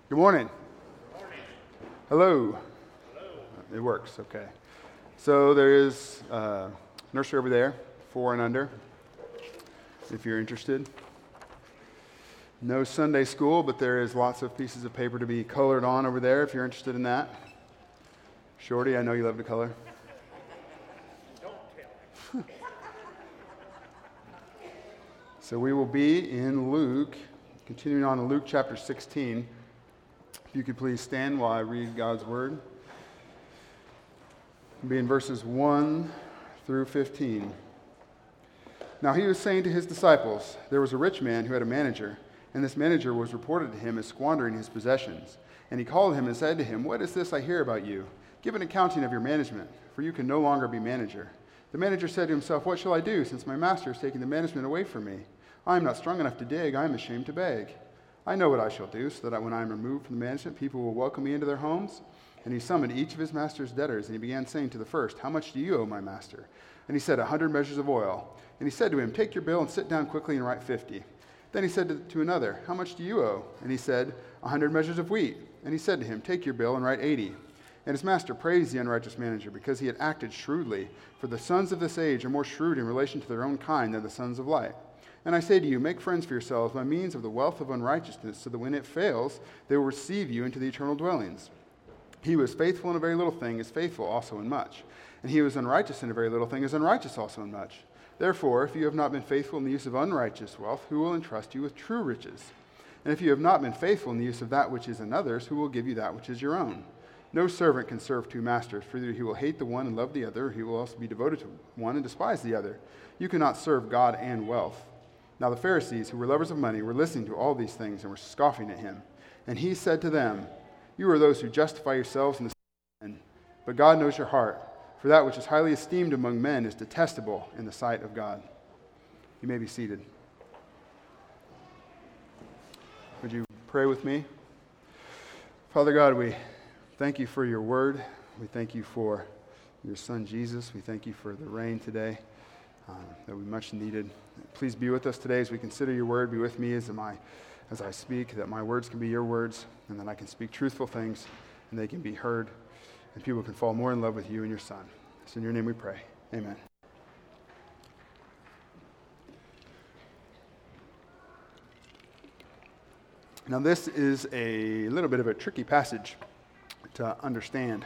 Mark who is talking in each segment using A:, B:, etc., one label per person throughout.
A: Good morning. Hello. It works, okay. So there is a nursery over there, 4 and under, if you're interested. No Sunday school, but there is lots of pieces of paper to be colored on over there if you're interested in that. Shorty, I know you love to color.
B: Don't tell.
A: So we will be in Luke, continuing on in Luke chapter 16. If you could please stand while I read God's word. We'll be in verses 1 through 15. Now he was saying to his disciples, there was a rich man who had a manager, and this manager was reported to him as squandering his possessions. And he called him and said to him, "What is this I hear about you? Give an accounting of your management, for you can no longer be manager." The manager said to himself, "What shall I do, since my master is taking the management away from me? I am not strong enough to dig, I am ashamed to beg. I know what I shall do, so that when I am removed from the management, people will welcome me into their homes." And he summoned each of his master's debtors, and he began saying to the first, "How much do you owe my master?" And he said, 100 measures of oil. And he said to him, "Take your bill and sit down quickly and write 50. Then he said to another, "How much do you owe?" And he said, 100 measures of wheat. And he said to him, "Take your bill and write 80. And his master praised the unrighteous manager because he had acted shrewdly. For the sons of this age are more shrewd in relation to their own kind than the sons of light. And I say to you, make friends for yourselves by means of the wealth of unrighteousness, so that when it fails, they will receive you into the eternal dwellings. He who is faithful in a very little thing is faithful also in much. And he who is unrighteous in a very little thing is unrighteous also in much. Therefore, if you have not been faithful in the use of unrighteous wealth, who will entrust you with true riches? And if you have not been faithful in the use of that which is another's, who will give you that which is your own? No servant can serve 2 masters, for either he will hate the one and love the other, or he will also be devoted to one and despise the other. You cannot serve God and wealth." Now the Pharisees, who were lovers of money, were listening to all these things and were scoffing at him. And he said to them, "You are those who justify yourselves in the sight of men, but God knows your heart. For that which is highly esteemed among men is detestable in the sight of God." You may be seated. Would you pray with me? Father God, we thank you for your word. We thank you for your son Jesus. We thank you for the rain today that we much needed. Please be with us today as we consider your word. Be with me as I speak, that my words can be your words, and that I can speak truthful things, and they can be heard, and people can fall more in love with you and your son. So in your name we pray. Amen. Now this is a little bit of a tricky passage to understand.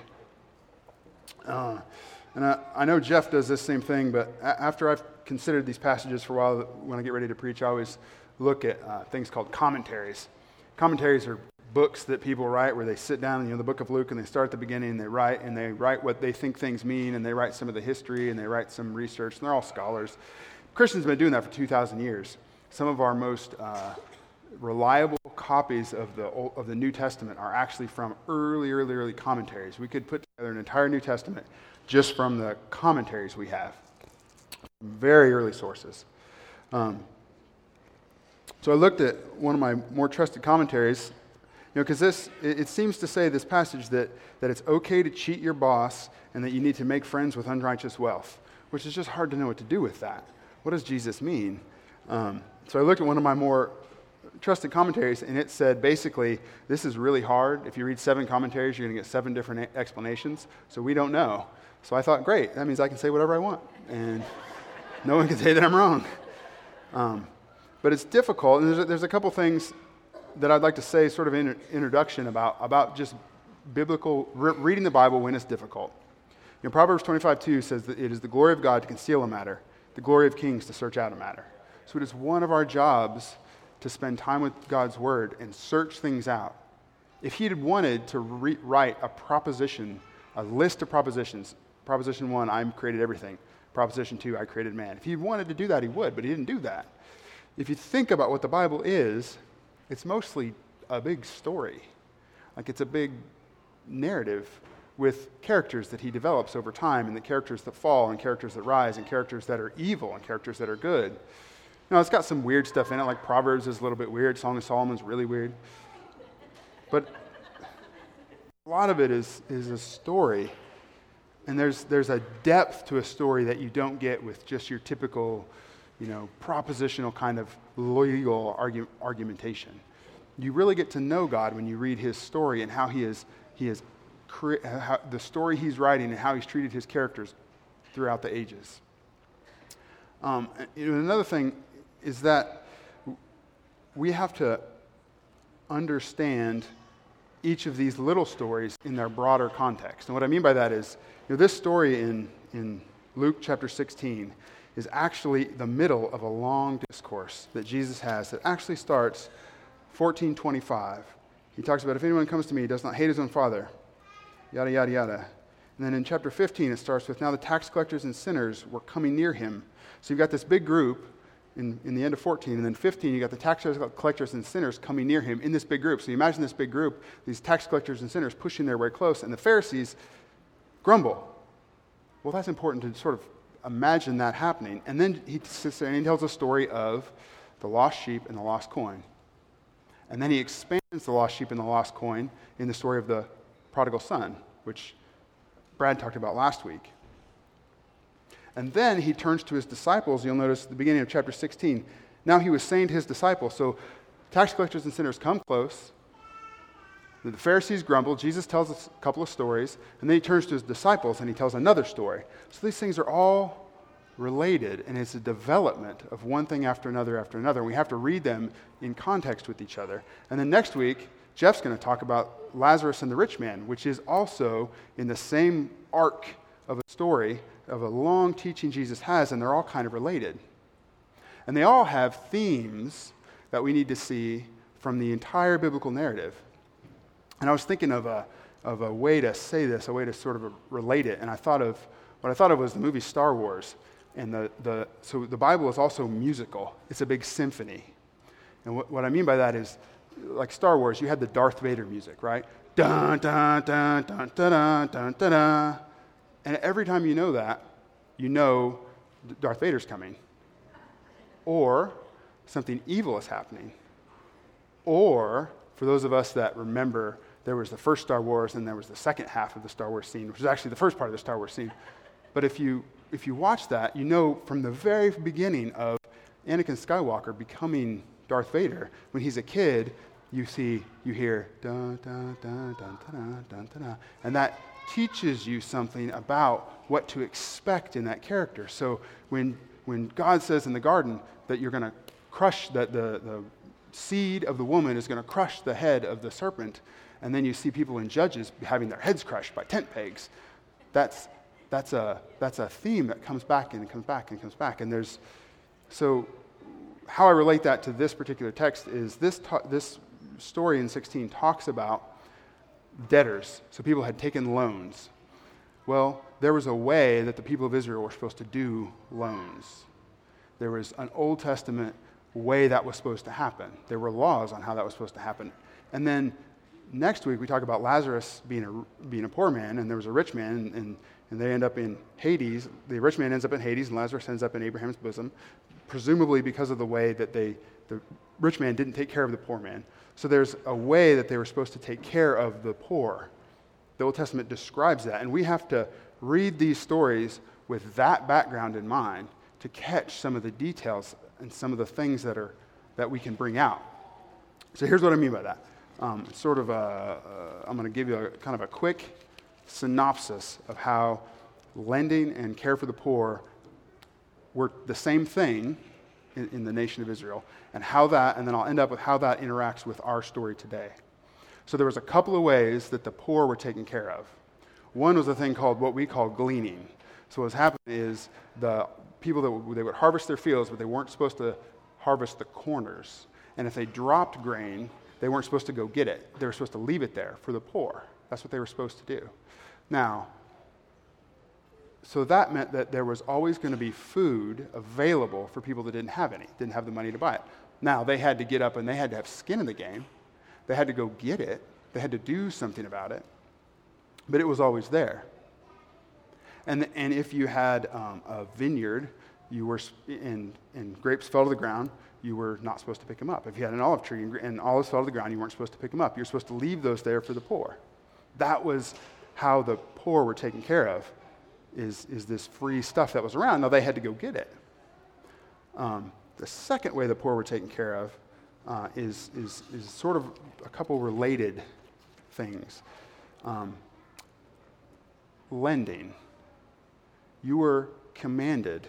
A: And I know Jeff does this same thing, but after I've considered these passages for a while, when I get ready to preach, I always look at things called commentaries. Commentaries are books that people write where they sit down in the book of Luke and they start at the beginning and they write what they think things mean, and they write some of the history and they write some research, and they're all scholars. Christians have been doing that for 2,000 years. Some of our most reliable copies of the New Testament are actually from early commentaries. We could put together an entire New Testament just from the commentaries we have. Very early sources. So I looked at one of my more trusted commentaries, because it seems to say, this passage, that it's okay to cheat your boss and that you need to make friends with unrighteous wealth, which is just hard to know what to do with that. What does Jesus mean? So I looked at one of my more trusted commentaries, and it said, basically, this is really hard. If you read 7 commentaries, you're going to get 7 different explanations, so we don't know. So I thought, great, that means I can say whatever I want, and no one can say that I'm wrong. But it's difficult, and there's a couple things that I'd like to say sort of in introduction about just biblical, reading the Bible when it's difficult. Proverbs 25:2 says that it is the glory of God to conceal a matter, the glory of kings to search out a matter. So it is one of our jobs to spend time with God's word and search things out. If he had wanted to write a proposition, a list of propositions, Proposition 1, I created everything. Proposition 2, I created man. If he wanted to do that, he would, but he didn't do that. If you think about what the Bible is, it's mostly a big story. Like, it's a big narrative with characters that he develops over time, and the characters that fall, and characters that rise, and characters that are evil, and characters that are good. It's got some weird stuff in it, like Proverbs is a little bit weird, Song of Solomon is really weird. But a lot of it is a story. And there's a depth to a story that you don't get with just your typical, propositional kind of legal argumentation. You really get to know God when you read his story and how how the story he's writing and how he's treated his characters throughout the ages. Another thing is that we have to understand each of these little stories in their broader context. And what I mean by that is, this story in Luke chapter 16 is actually the middle of a long discourse that Jesus has that actually starts 14:25. He talks about, if anyone comes to me, he does not hate his own father, yada, yada, yada. And then in chapter 15, it starts with, now the tax collectors and sinners were coming near him. So you've got this big group in the end of 14, and then 15, you got the tax collectors and sinners coming near him in this big group. So you imagine this big group, these tax collectors and sinners pushing their way close, and the Pharisees grumble. Well, that's important to sort of imagine that happening. And then he sits there and he tells a story of the lost sheep and the lost coin. And then he expands the lost sheep and the lost coin in the story of the prodigal son, which Brad talked about last week. And then he turns to his disciples. You'll notice at the beginning of chapter 16, now he was saying to his disciples, so tax collectors and sinners come close. The Pharisees grumble. Jesus tells us a couple of stories. And then he turns to his disciples and he tells another story. So these things are all related, and it's a development of one thing after another after another. And we have to read them in context with each other. And then next week, Jeff's going to talk about Lazarus and the rich man, which is also in the same arc of a story of a long teaching Jesus has, and they're all kind of related. And they all have themes that we need to see from the entire biblical narrative. And I was thinking of a way to say this, a way to sort of relate it, and what I thought of was the movie Star Wars. And so the Bible is also musical. It's a big symphony. And what I mean by that is, like Star Wars, you had the Darth Vader music, right? Dun, dun, dun, dun, dun, dun, dun, dun, dun. And every time you know that, you know Darth Vader's coming. Or something evil is happening. Or, for those of us that remember, there was the first Star Wars and there was the second half of the Star Wars scene, which is actually the first part of the Star Wars scene. But if you watch that, you know from the very beginning of Anakin Skywalker becoming Darth Vader, when he's a kid, you hear dun dun dun dun dun dun dun, and that teaches you something about what to expect in that character. So when God says in the garden that you're going to crush the seed of the woman is going to crush the head of the serpent, and then you see people in Judges having their heads crushed by tent pegs, that's a theme that comes back and comes back and comes back. And so how I relate that to this particular text is this story in 16 talks about debtors. So people had taken loans. Well, there was a way that the people of Israel were supposed to do loans. There was an Old Testament way that was supposed to happen. There were laws on how that was supposed to happen. And then next week we talk about Lazarus being a poor man, and there was a rich man, and they end up in Hades. The rich man ends up in Hades, and Lazarus ends up in Abraham's bosom, presumably because of the way that the rich man didn't take care of the poor man. So there's a way that they were supposed to take care of the poor. The Old Testament describes that, and we have to read these stories with that background in mind to catch some of the details and some of the things that we can bring out. So here's what I mean by that. I'm going to give you kind of a quick synopsis of how lending and care for the poor were the same thing in the nation of Israel, and then I'll end up with how that interacts with our story today. So there was a couple of ways that the poor were taken care of. One was a thing called what we call gleaning. So what's happened is the people they would harvest their fields, but they weren't supposed to harvest the corners. And if they dropped grain, they weren't supposed to go get it. They were supposed to leave it there for the poor. That's what they were supposed to do. Now, so that meant that there was always going to be food available for people that didn't have the money to buy it. Now, they had to get up and they had to have skin in the game. They had to go get it. They had to do something about it. But it was always there. And if you had a vineyard, you were and grapes fell to the ground, you were not supposed to pick them up. If you had an olive tree and olives fell to the ground, you weren't supposed to pick them up. You're supposed to leave those there for the poor. That was how the poor were taken care of, is this free stuff that was around. Now, they had to go get it. The second way the poor were taken care of is sort of a couple related things. Lending. You were commanded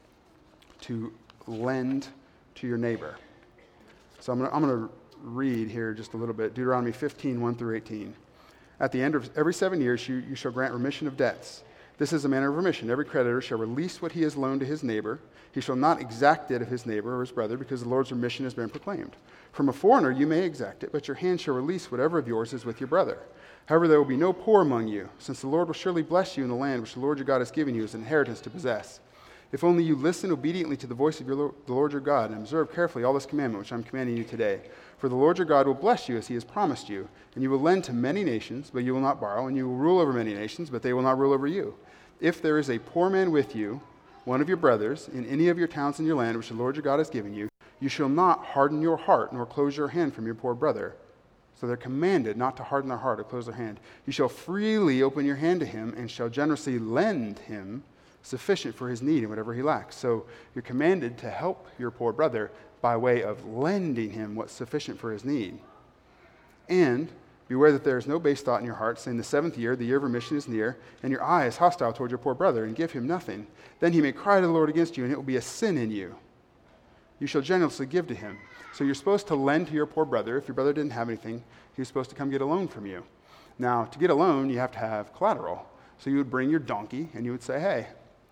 A: to lend to your neighbor. So I'm going to read here just a little bit. Deuteronomy 15, 1 through 18. At the end of every 7 years, you shall grant remission of debts. This is a manner of remission. Every creditor shall release what he has loaned to his neighbor. He shall not exact it of his neighbor or his brother, because the Lord's remission has been proclaimed. From a foreigner you may exact it, but your hand shall release whatever of yours is with your brother. However, there will be no poor among you, since the Lord will surely bless you in the land which the Lord your God has given you as an inheritance to possess. If only you listen obediently to the voice of the Lord your God, and observe carefully all this commandment which I'm commanding you today. For the Lord your God will bless you as he has promised you, and you will lend to many nations, but you will not borrow, and you will rule over many nations, but they will not rule over you. If there is a poor man with you, one of your brothers, in any of your towns in your land which the Lord your God has given you, you shall not harden your heart, nor close your hand from your poor brother. So they're commanded not to harden their heart or close their hand. You shall freely open your hand to him, and shall generously lend him sufficient for his need and whatever he lacks. So you're commanded to help your poor brother by way of lending him what's sufficient for his need. And beware that there is no base thought in your heart, saying the 7th year, the year of remission is near, and your eye is hostile toward your poor brother, and give him nothing. Then he may cry to the Lord against you, and it will be a sin in you. You shall generously give to him. So you're supposed to lend to your poor brother. If your brother didn't have anything, he was supposed to come get a loan from you. Now, to get a loan, you have to have collateral. So you would bring your donkey, and you would say, hey,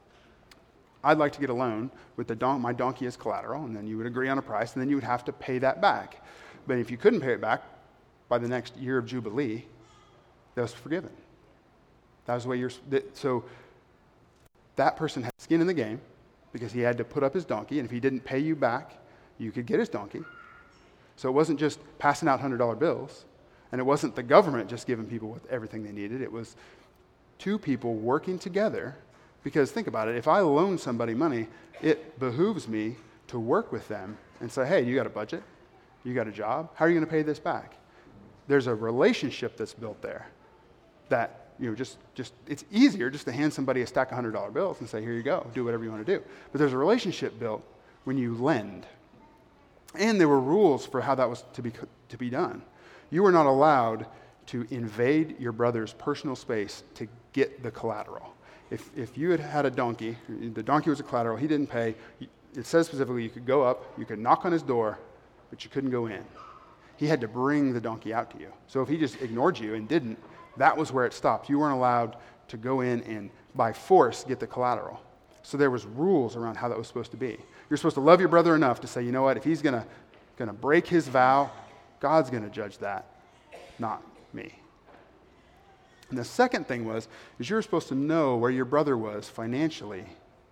A: I'd like to get a loan with my donkey as collateral, and then you would agree on a price, and then you would have to pay that back. But if you couldn't pay it back by the next year of Jubilee, that was forgiven. That was the way so that person had skin in the game because he had to put up his donkey, and if he didn't pay you back, you could get his donkey. So it wasn't just passing out $100 bills, and it wasn't the government just giving people with everything they needed. It was two people working together. Because think about it, if I loan somebody money, it behooves me to work with them and say, hey, you got a budget? You got a job? How are you going to pay this back? There's a relationship that's built there that, just it's easier just to hand somebody a stack of $100 bills and say, here you go, do whatever you want to do. But there's a relationship built when you lend. And there were rules for how that was to be done. You were not allowed to invade your brother's personal space to get the collateral. If you had a donkey, the donkey was a collateral, he didn't pay, it says specifically you could go up, you could knock on his door, but you couldn't go in. He had to bring the donkey out to you. So if he just ignored you and didn't, that was where it stopped. You weren't allowed to go in and by force get the collateral. So there was rules around how that was supposed to be. You're supposed to love your brother enough to say, you know what, if he's going to break his vow, God's going to judge that, not me. And the second thing is you were supposed to know where your brother was financially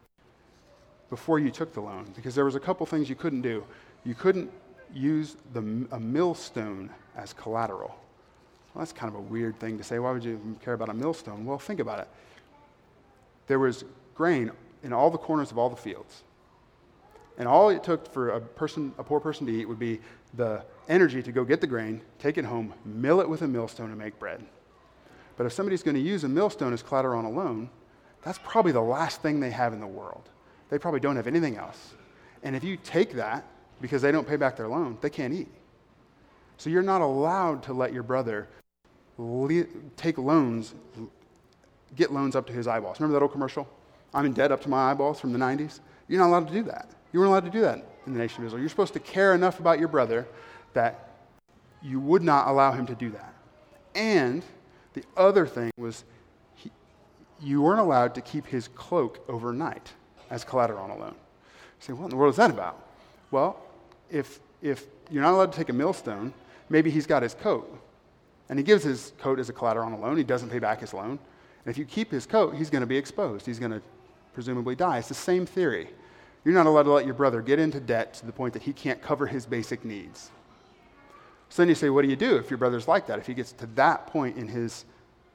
A: before you took the loan, because there was a couple things you couldn't do. You couldn't use a millstone as collateral. Well, that's kind of a weird thing to say. Why would you care about a millstone? Well, think about it. There was grain in all the corners of all the fields. And all it took for a poor person to eat would be the energy to go get the grain, take it home, mill it with a millstone, and make bread. But if somebody's going to use a millstone as collateral on a loan, that's probably the last thing they have in the world. They probably don't have anything else. And if you take that because they don't pay back their loan, they can't eat. So you're not allowed to let your brother take loans, get loans up to his eyeballs. Remember that old commercial? I'm in debt up to my eyeballs from the 90s? You're not allowed to do that. You weren't allowed to do that in the nation of Israel. You're supposed to care enough about your brother that you would not allow him to do that. And the other thing was you weren't allowed to keep his cloak overnight as collateral on a loan. You say, what in the world is that about? Well, if you're not allowed to take a millstone, maybe he's got his coat, and he gives his coat as a collateral on a loan. He doesn't pay back his loan. And if you keep his coat, he's going to be exposed. He's going to presumably die. It's the same theory. You're not allowed to let your brother get into debt to the point that he can't cover his basic needs. So then you say, what do you do if your brother's like that? If he gets to that point in his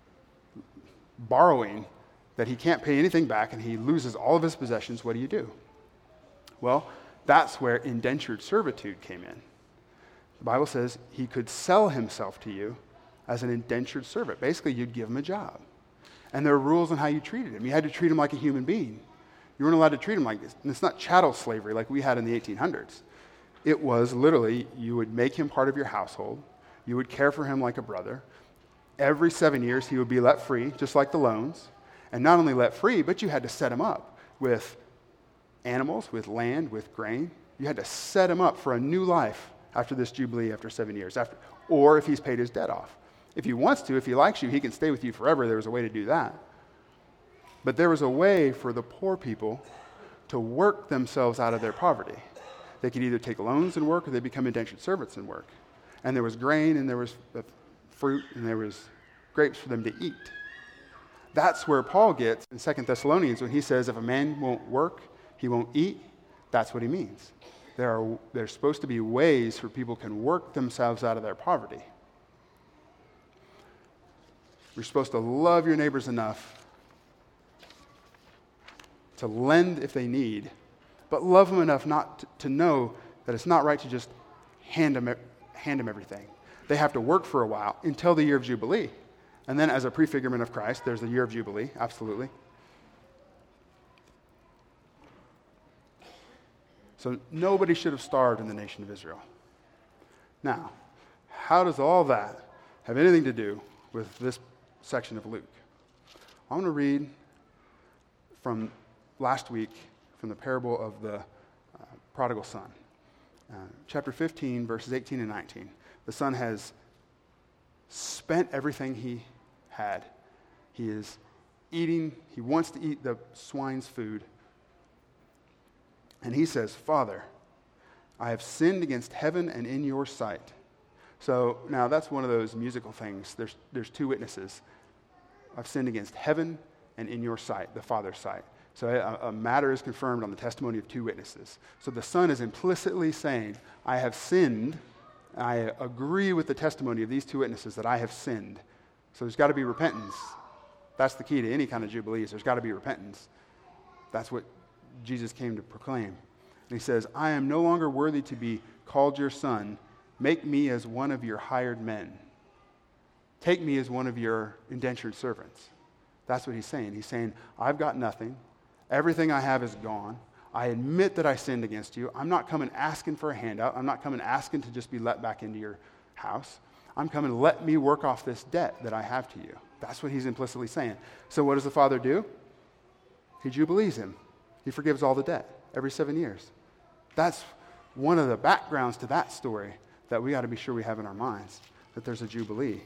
A: borrowing that he can't pay anything back and he loses all of his possessions, what do you do? Well, that's where indentured servitude came in. The Bible says he could sell himself to you as an indentured servant. Basically, you'd give him a job. And there are rules on how you treated him. You had to treat him like a human being. You weren't allowed to treat him like this. And it's not chattel slavery like we had in the 1800s. It was literally, you would make him part of your household. You would care for him like a brother. Every 7 years, he would be let free, just like the loans. And not only let free, but you had to set him up with animals, with land, with grain. You had to set him up for a new life after this Jubilee, after 7 years. Or if he's paid his debt off. If he wants to, if he likes you, he can stay with you forever. There was a way to do that. But there was a way for the poor people to work themselves out of their poverty. They could either take loans and work, or they become indentured servants and work. And there was grain, and there was fruit, and there was grapes for them to eat. That's where Paul gets in 2 Thessalonians when he says, if a man won't work, he won't eat. That's what he means. There's supposed to be ways for people can work themselves out of their poverty. You're supposed to love your neighbors enough to lend if they need, but love them enough not to know that it's not right to just hand them everything. They have to work for a while until the year of Jubilee. And then as a prefigurement of Christ, there's the year of Jubilee, absolutely. So nobody should have starved in the nation of Israel. Now, how does all that have anything to do with this section of Luke? I want to read from last week from the parable of the prodigal son. Chapter 15, verses 18 and 19. The son has spent everything he had. He is eating, he wants to eat the swine's food. And he says, Father, I have sinned against heaven and in your sight. So now that's one of those musical things. There's two witnesses. I've sinned against heaven and in your sight, the Father's sight. So a matter is confirmed on the testimony of two witnesses. So the Son is implicitly saying, I have sinned. I agree with the testimony of these two witnesses that I have sinned. So there's got to be repentance. That's the key to any kind of jubilees. There's got to be repentance. That's what Jesus came to proclaim. And he says, I am no longer worthy to be called your son. Make me as one of your hired men. Take me as one of your indentured servants. That's what he's saying. He's saying, I've got nothing. Everything I have is gone. I admit that I sinned against you. I'm not coming asking for a handout. I'm not coming asking to just be let back into your house. I'm coming, let me work off this debt that I have to you. That's what he's implicitly saying. So what does the Father do? He jubilees him. He forgives all the debt every 7 years. That's one of the backgrounds to that story that we got to be sure we have in our minds, that there's a jubilee.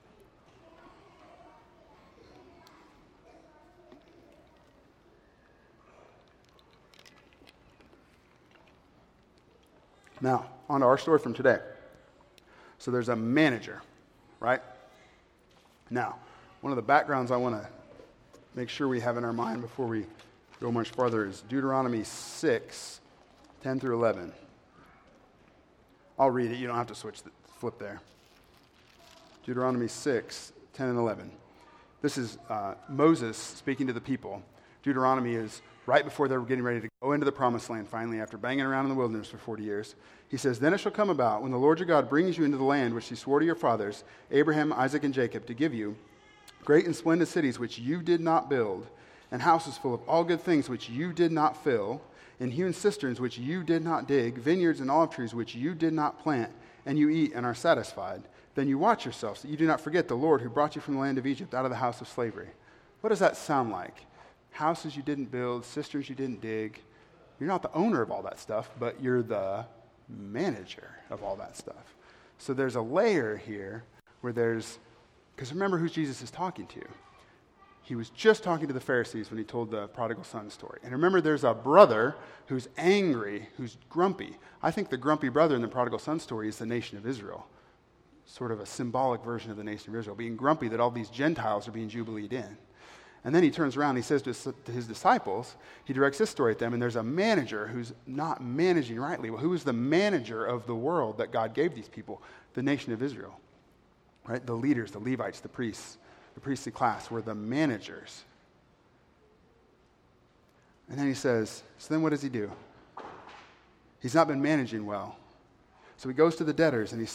A: Now, on to our story from today. So there's a manager, right? Now, one of the backgrounds I want to make sure we have in our mind before we go much farther is Deuteronomy 6, 10 through 11. I'll read it. You don't have to flip there. Deuteronomy 6, 10 and 11. This is Moses speaking to the people. Deuteronomy is right before they were getting ready to go into the promised land finally after banging around in the wilderness for 40 years. He says, Then it shall come about when the Lord your God brings you into the land which he swore to your fathers, Abraham, Isaac, and Jacob, to give you, great and splendid cities which you did not build, and houses full of all good things which you did not fill, and hewn cisterns which you did not dig, vineyards and olive trees which you did not plant, and you eat and are satisfied. Then you watch yourselves, that you do not forget the Lord who brought you from the land of Egypt out of the house of slavery. What does that sound like? Houses you didn't build, cisterns you didn't dig. You're not the owner of all that stuff, but you're the manager of all that stuff. So there's a layer here where because remember who Jesus is talking to. He was just talking to the Pharisees when he told the prodigal son story. And remember, there's a brother who's angry, who's grumpy. I think the grumpy brother in the prodigal son story is the nation of Israel. Sort of a symbolic version of the nation of Israel, being grumpy that all these Gentiles are being jubileed in. And then he turns around and he says to his disciples, he directs this story at them, and there's a manager who's not managing rightly. Well, who is the manager of the world that God gave these people? The nation of Israel, right? The leaders, the Levites, the priests, the priestly class were the managers. And then he says, so then what does he do? He's not been managing well. So he goes to the debtors and he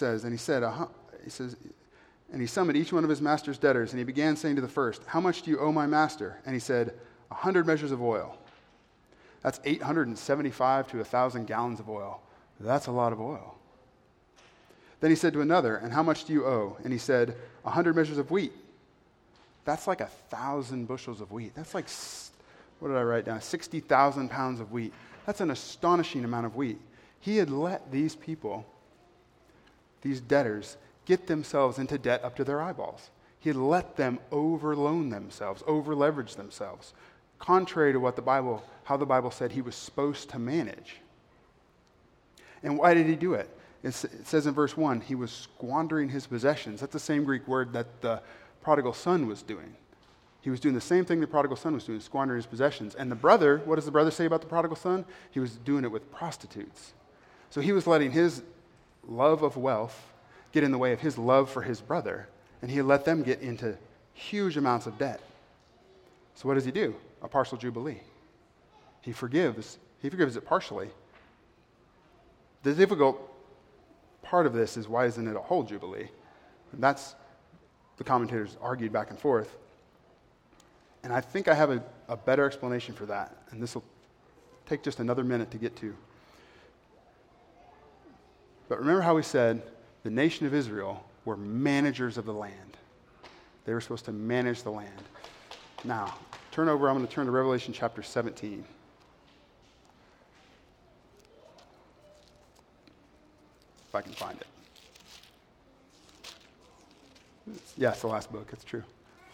A: summoned each one of his master's debtors, and he began saying to the first, How much do you owe my master? And he said, 100 measures of oil. That's 875 to 1,000 gallons of oil. That's a lot of oil. Then he said to another, and how much do you owe? And he said, 100 measures of wheat. That's like 1,000 bushels of wheat. That's like, what did I write down? 60,000 pounds of wheat. That's an astonishing amount of wheat. He had let these people, these debtors, get themselves into debt up to their eyeballs. He had let them overloan themselves, over-leverage themselves, contrary to how the Bible said he was supposed to manage. And why did he do it? It says in verse 1, he was squandering his possessions. That's the same Greek word that the prodigal son was doing. He was doing the same thing the prodigal son was doing, squandering his possessions. And the brother, what does the brother say about the prodigal son? He was doing it with prostitutes. So he was letting his love of wealth get in the way of his love for his brother, and he let them get into huge amounts of debt. So what does he do? A partial jubilee. He forgives it partially. The difficult part of this is, why isn't it a whole jubilee? And that's, the commentators argued back and forth. And I think I have a better explanation for that, and this will take just another minute to get to. But remember how we said the nation of Israel were managers of the land. They were supposed to manage the land. Now, I'm going to turn to Revelation chapter 17. If I can find it. Yeah, it's the last book. It's true.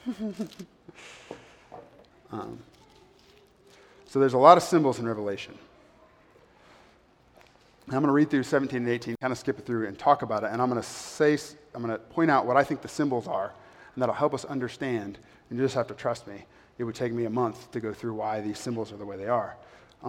A: So there's a lot of symbols in Revelation. And I'm going to read through 17 and 18, kind of skip it through and talk about it. And I'm going to point out what I think the symbols are, and that'll help us understand. And you just have to trust me. It would take me a month to go through why these symbols are the way they are.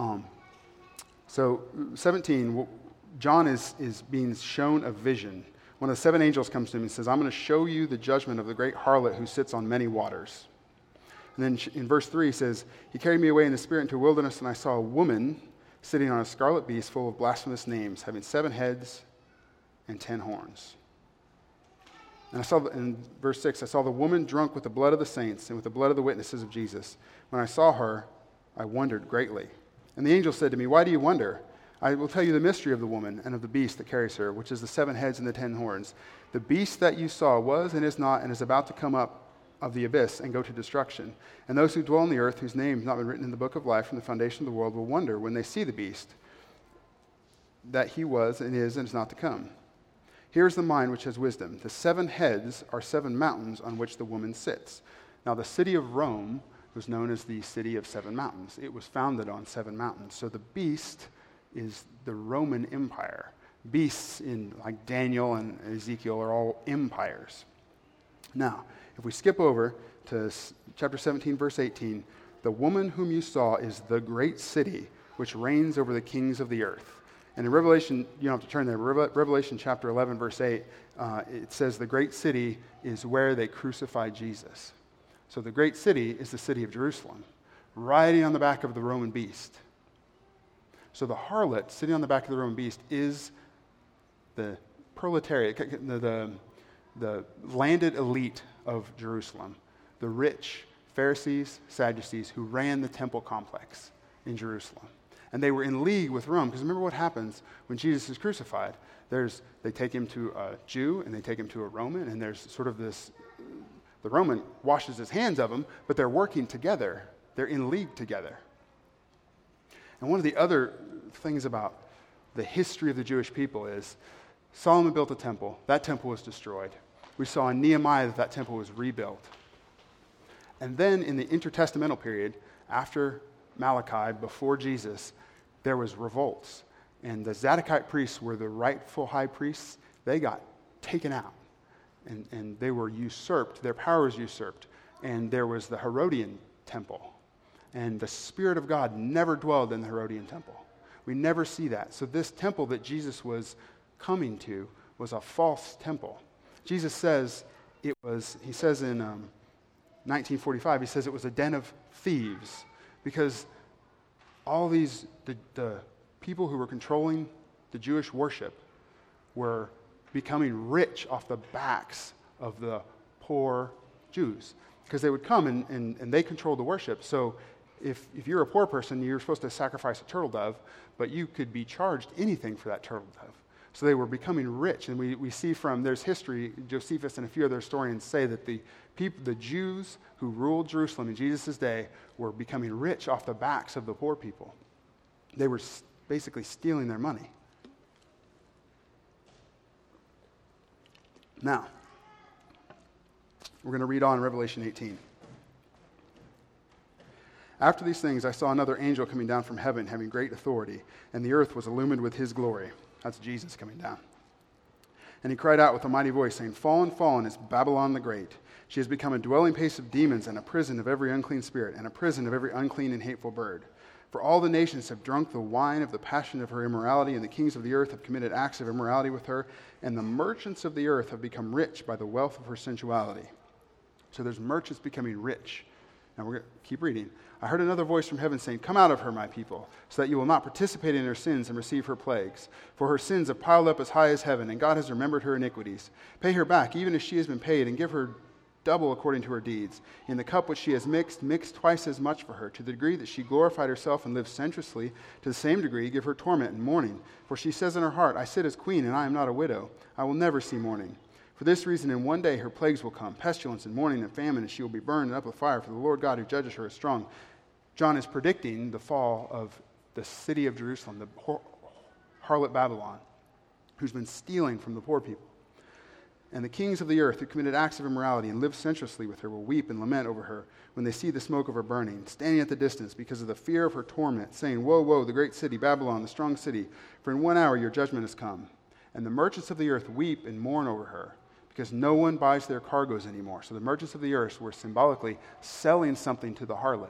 A: So 17, John is being shown a vision. One of the seven angels comes to him and says, I'm going to show you the judgment of the great harlot who sits on many waters. And then in verse 3 he says, he carried me away in the spirit into a wilderness, and I saw a woman sitting on a scarlet beast full of blasphemous names, having 7 heads and 10 horns. And I saw, in verse 6, I saw the woman drunk with the blood of the saints and with the blood of the witnesses of Jesus. When I saw her, I wondered greatly. And the angel said to me, why do you wonder? I will tell you the mystery of the woman and of the beast that carries her, which is the 7 heads and the 10 horns. The beast that you saw was and is not and is about to come up of the abyss and go to destruction. And those who dwell on the earth, whose name has not been written in the book of life from the foundation of the world, will wonder when they see the beast that he was and is not to come. Here is the mind which has wisdom. The 7 heads are 7 mountains on which the woman sits. Now the city of Rome was known as the city of 7 mountains. It was founded on 7 mountains. So the beast is the Roman Empire. Beasts in like Daniel and Ezekiel are all empires. Now, if we skip over to chapter 17, verse 18, the woman whom you saw is the great city which reigns over the kings of the earth. And in Revelation, you don't have to turn there, Revelation chapter 11, verse 8, it says the great city is where they crucified Jesus. So the great city is the city of Jerusalem, riding on the back of the Roman beast. So the harlot sitting on the back of the Roman beast is the proletariat, the landed elite of Jerusalem, the rich Pharisees, Sadducees who ran the temple complex in Jerusalem. And they were in league with Rome, because remember what happens when Jesus is crucified. They take him to a Jew and they take him to a Roman, and there's sort of this, the Roman washes his hands of him, but they're working together. They're in league together. And one of the other things about the history of the Jewish people is Solomon built a temple. That temple was destroyed. We saw in Nehemiah that temple was rebuilt. And then in the intertestamental period, after Malachi, before Jesus, there was revolts. And the Zadokite priests were the rightful high priests. They got taken out. And they were usurped. Their power was usurped. And there was the Herodian temple. And the Spirit of God never dwelled in the Herodian temple. We never see that. So this temple that Jesus was coming to was a false temple. Jesus says in 1945, he says it was a den of thieves, because all these, the people who were controlling the Jewish worship were becoming rich off the backs of the poor Jews, because they would come and they controlled the worship. So if you're a poor person, you're supposed to sacrifice a turtle dove, but you could be charged anything for that turtle dove. So they were becoming rich. And we see there's history, Josephus and a few other historians say that the Jews who ruled Jerusalem in Jesus' day were becoming rich off the backs of the poor people. They were basically stealing their money. Now, we're going to read on in Revelation 18. After these things, I saw another angel coming down from heaven, having great authority, and the earth was illumined with his glory. That's Jesus coming down. And he cried out with a mighty voice, saying, Fallen, fallen is Babylon the Great. She has become a dwelling place of demons and a prison of every unclean spirit and a prison of every unclean and hateful bird. For all the nations have drunk the wine of the passion of her immorality, and the kings of the earth have committed acts of immorality with her, and the merchants of the earth have become rich by the wealth of her sensuality. So there's merchants becoming rich. Now we're going to keep reading. I heard another voice from heaven saying, Come out of her, my people, so that you will not participate in her sins and receive her plagues. For her sins have piled up as high as heaven, and God has remembered her iniquities. Pay her back, even as she has been paid, and give her double according to her deeds. In the cup which she has mixed twice as much for her. To the degree that she glorified herself and lived sensuously, to the same degree give her torment and mourning. For she says in her heart, I sit as queen, and I am not a widow. I will never see mourning. For this reason, in one day her plagues will come, pestilence and mourning and famine, and she will be burned up with fire, for the Lord God who judges her is strong. John is predicting the fall of the city of Jerusalem, the harlot Babylon, who's been stealing from the poor people. And the kings of the earth who committed acts of immorality and lived sensuously with her will weep and lament over her when they see the smoke of her burning, standing at the distance because of the fear of her torment, saying, Woe, woe, the great city, Babylon, the strong city, for in 1 hour your judgment has come. And the merchants of the earth weep and mourn over her, because no one buys their cargoes anymore. So the merchants of the earth were symbolically selling something to the harlot.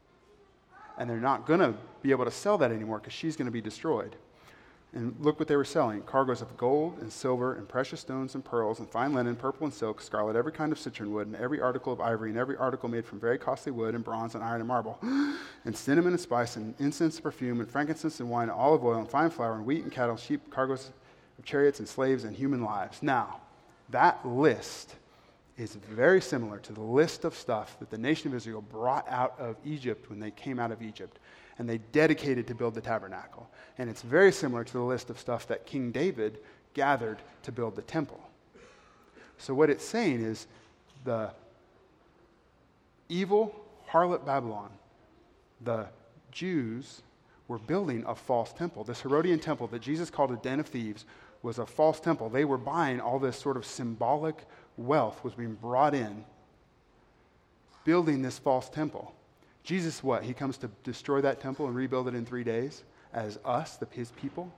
A: And they're not going to be able to sell that anymore because she's going to be destroyed. And look what they were selling. Cargoes of gold and silver and precious stones and pearls and fine linen, purple and silk, scarlet, every kind of citron wood, and every article of ivory, and every article made from very costly wood and bronze and iron and marble, and cinnamon and spice and incense and perfume and frankincense and wine and olive oil and fine flour and wheat and cattle, sheep, cargoes of chariots and slaves and human lives. Now, that list is very similar to the list of stuff that the nation of Israel brought out of Egypt when they came out of Egypt, and they dedicated to build the tabernacle. And it's very similar to the list of stuff that King David gathered to build the temple. So what it's saying is the evil harlot Babylon, the Jews were building a false temple. This Herodian temple that Jesus called a den of thieves was a false temple. They were buying all this sort of symbolic wealth was being brought in, building this false temple. Jesus, what? He comes to destroy that temple and rebuild it in 3 days as us, his people.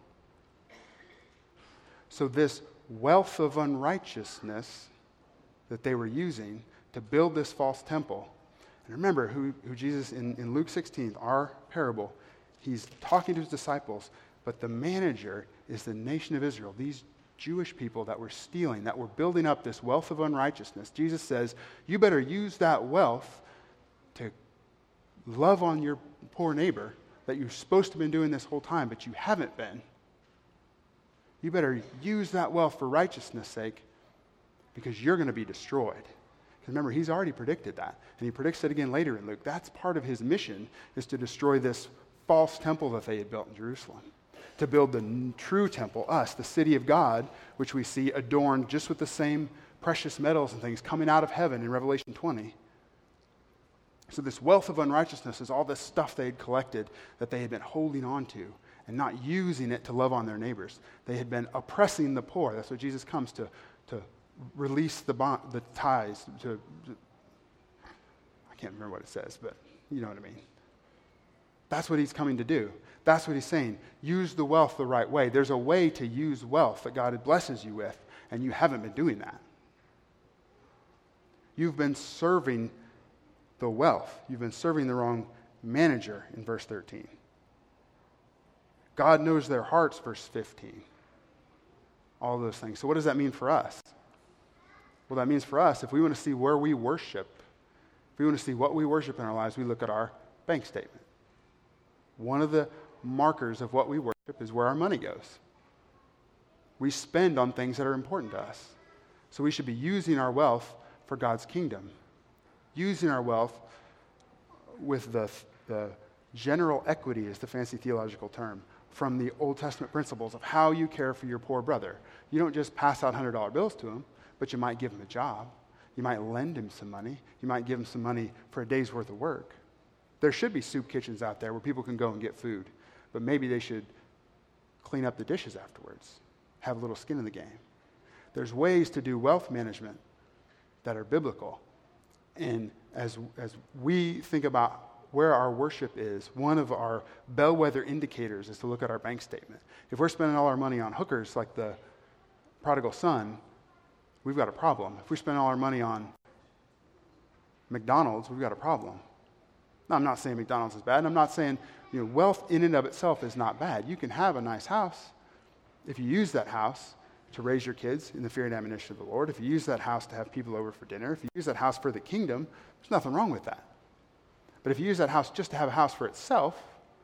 A: So this wealth of unrighteousness that they were using to build this false temple. And remember who Jesus, in Luke 16, our parable, he's talking to his disciples, but the manager is the nation of Israel, these Jewish people that were stealing, that were building up this wealth of unrighteousness. Jesus says, you better use that wealth to love on your poor neighbor that you're supposed to have been doing this whole time, but you haven't been. You better use that wealth for righteousness' sake because you're going to be destroyed. Because remember, he's already predicted that. And he predicts it again later in Luke. That's part of his mission, is to destroy this false temple that they had built in Jerusalem. To build the true temple, us, the city of God, which we see adorned just with the same precious metals and things coming out of heaven in Revelation 20. So this wealth of unrighteousness is all this stuff they had collected that they had been holding on to and not using it to love on their neighbors. They had been oppressing the poor. That's what Jesus comes to release the ties. I can't remember what it says, but you know what I mean. That's what he's coming to do. That's what he's saying. Use the wealth the right way. There's a way to use wealth that God blesses you with, and you haven't been doing that. You've been serving the wealth. You've been serving the wrong manager in verse 13. God knows their hearts, verse 15. All those things. So what does that mean for us? Well, that means for us, if we want to see where we worship, if we want to see what we worship in our lives, we look at our bank statement. One of the markers of what we worship is where our money goes. We spend on things that are important to us. So we should be using our wealth for God's kingdom. Using our wealth with the the general equity is the fancy theological term from the Old Testament principles of how you care for your poor brother. You don't just pass out $100 bills to him, but you might give him a job. You might lend him some money. You might give him some money for a day's worth of work. There should be soup kitchens out there where people can go and get food, but maybe they should clean up the dishes afterwards, have a little skin in the game. There's ways to do wealth management that are biblical. And as we think about where our worship is, one of our bellwether indicators is to look at our bank statement. If we're spending all our money on hookers like the prodigal son, we've got a problem. If we spend all our money on McDonald's, we've got a problem. Now, I'm not saying McDonald's is bad, and I'm not saying wealth in and of itself is not bad. You can have a nice house if you use that house to raise your kids in the fear and admonition of the Lord. If you use that house to have people over for dinner, if you use that house for the kingdom, there's nothing wrong with that. But if you use that house just to have a house for itself,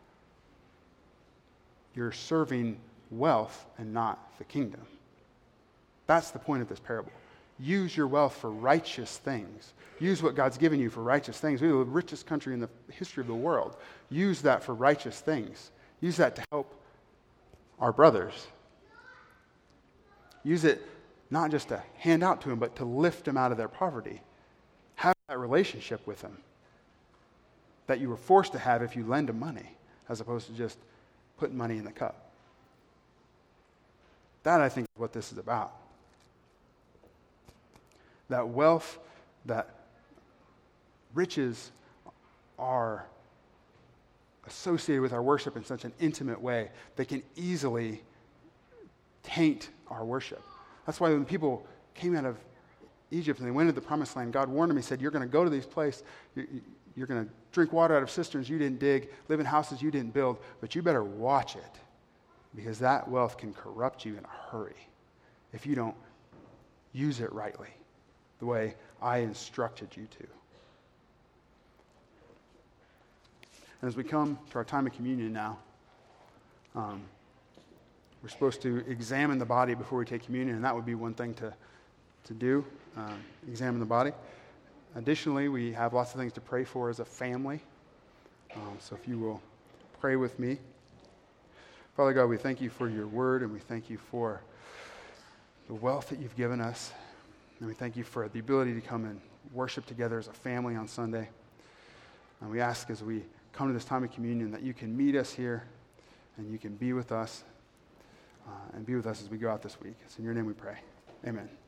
A: you're serving wealth and not the kingdom. That's the point of this parable. Use your wealth for righteous things. Use what God's given you for righteous things. We are the richest country in the history of the world. Use that for righteous things. Use that to help our brothers. Use it not just to hand out to them, but to lift them out of their poverty. Have that relationship with them that you were forced to have if you lend them money, as opposed to just putting money in the cup. That, I think, is what this is about. That wealth, that riches are associated with our worship in such an intimate way, they can easily taint our worship. That's why when people came out of Egypt and they went into the promised land, God warned them. He said, you're going to go to these places, you're going to drink water out of cisterns you didn't dig, live in houses you didn't build, but you better watch it, because that wealth can corrupt you in a hurry if you don't use it rightly, the way I instructed you to. And as we come to our time of communion now, we're supposed to examine the body before we take communion, and that would be one thing to do, examine the body. Additionally, we have lots of things to pray for as a family. So if you will pray with me. Father God, we thank you for your word, and we thank you for the wealth that you've given us. And we thank you for the ability to come and worship together as a family on Sunday. And we ask as we come to this time of communion that you can meet us here and you can be with us and be with us as we go out this week. It's in your name we pray. Amen.